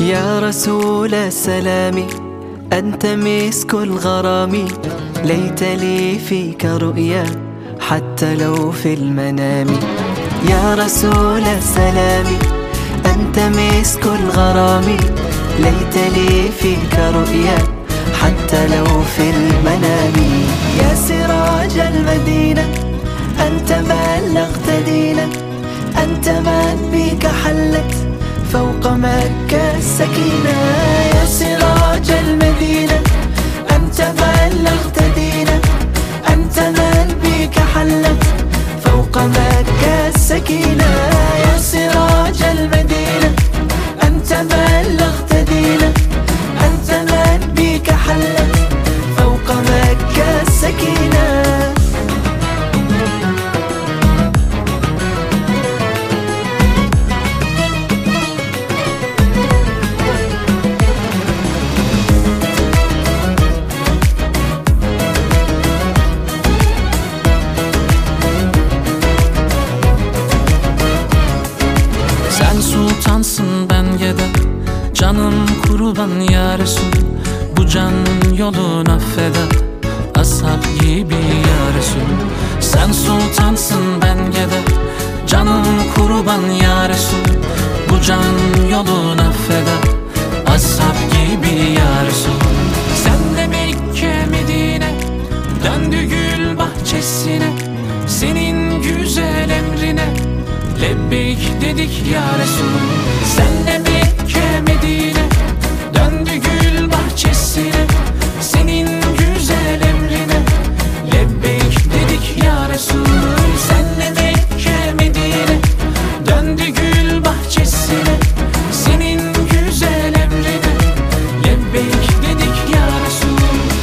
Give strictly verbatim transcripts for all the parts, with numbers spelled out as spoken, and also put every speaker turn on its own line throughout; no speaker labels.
يا رسول السلام أنت مسك الغرام، ليت لي فيك رؤيا حتى لو في المنام. يا رسول السلام أنت مسك الغرام، ليت لي فيك رؤيا حتى لو في المنام. يا سراج المدينة أنت بلغت دينا، أنت من بك حلت فوق مكة السكينة. يا سراج المدينة أنت بلغت دينا، أنت من بك حلت فوق مكة السكينة. يا سراج المدينة أنت بلغت دينا، أنت من بك حلت فوق مكة السكينة.
Sen sultansın ben gede, canım kurban ya Resul. Bu can yolun affeder, ashab gibi ya Resul. Sen sultansın ben gede, canım kurban ya Resul. Bu can yolun affeder, ashab gibi ya Resul. Sen de Mekke Medine, döndü gül bahçesine, senin güzel emrine lebbeyk dedik ya Resul. Sen de Mekke Medine, döndü gül bahçesine, senin güzel emrine lebbeyk dedik ya Resul. Sen de Mekke Medine, döndü gül bahçesine, senin güzel emrine lebbeyk dedik ya Resul.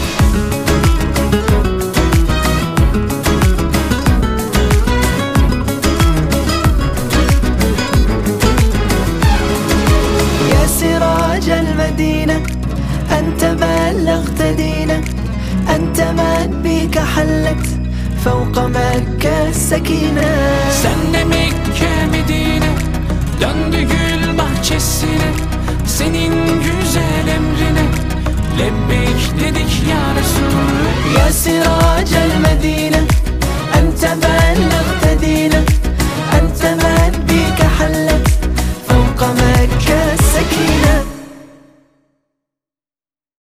سراج المدينة أنت بلغت دينا، أنت من بك حلت فوق مكة السكينة.
Sen de Mekke Medine, döndü gül bahçesine, senin güzel emrine lebbeyk dedik